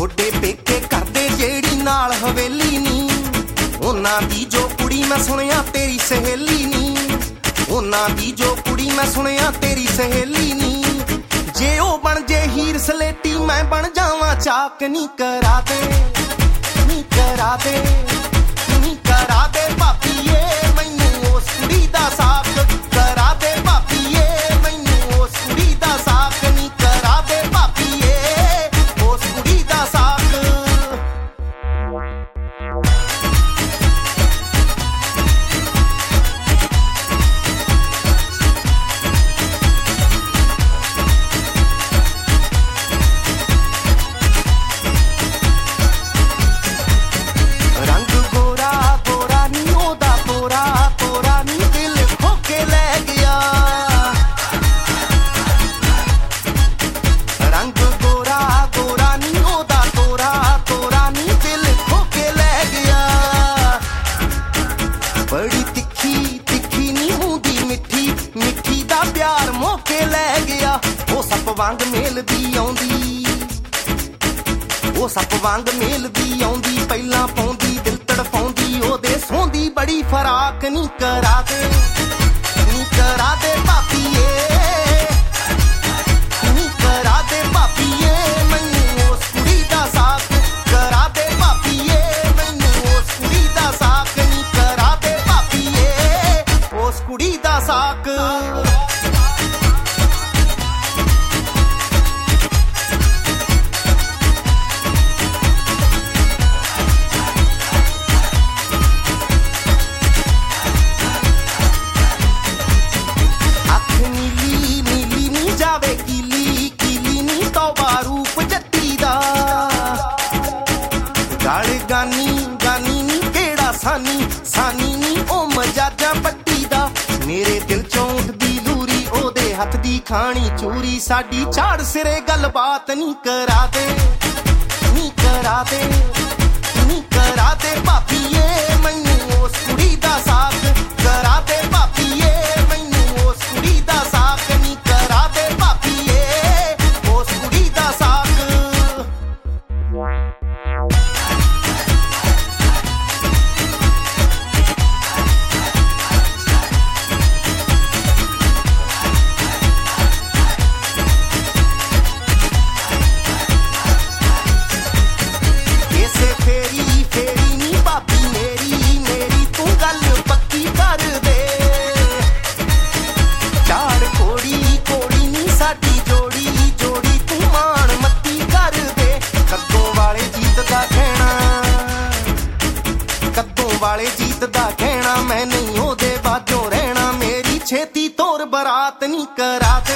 थोड़े पेके करदे जेड़ी नाल हवेली नी, उन्हां दी जो कुड़ी मैं सुनिया तेरी सहेली नी, उन्हां दी जो कुड़ी मैं सुनिया तेरी सहेली नी। जे ओ बन जे हीर सलेटी मैं बन जावां चाक, नी करा दे नी करा दे नी करा दे भापीए मैनू उस कुड़ी दा साक, करा दे भापीए मैनू उस कुड़ी दा साक, नी करा दे भापीए उस कुड़ी दा साक। रंग गोरा गोरा नी ओदा तोरा तोरा नी दिल खो के लै गया, रंग गोरा गोरा नी ओदा तोरा तोरा नी दिल खो के लै गया। बड़ी तिखी तिखी नी होंदी मिठी मिठी दा प्यार मोके लै गया। ओ सप वांग मेलदी आउंदी, ओ सप वांग मेलदी आउंदी, पहला पाउंदी दिल तड़फाउंदी, ओदे सोंदी बड़ी फराक, नी करा दे भापीए नी करा दे भापीए मैनू उस कुड़ी दा साक, करा दे भापीए मैनू उस कुड़ी दा साक, नी करा दे भापीए उस कुड़ी दा साक। अख नीली नीली नी जावे कीली कीली नी तौबा रूप जट्टी दा, गल गानी गानी नी केड़ा सानी सानी नी ओ मजाजा पट्टी दा। मेरे दिल चों उठदी लूरी ओदे हथ दी खानी चूरी, साडी झाड़ सिरे गलबात, नी करा दे नी करा दे नी करा दे भापीए मैनू उस कुड़ी दा साक, करा दे भापीए मैनू उस कुड़ी दा साक, नी करा दे भापीए उस कुड़ी दा साक। इसे फेरी फेरी नी भाभी मेरी मेरी तू गल पक्की कर दे, झाड़ कोड़ी कोड़ी नी साडी जोड़ी जोड़ी तू मान मत्ती कर दे। कद्दों वाले जीत दा कहना, कद्दों वाले जीत दा कहना, मैं नहीं ओदे बाजों रहना, मेरी छेती तोर बरात, नी करा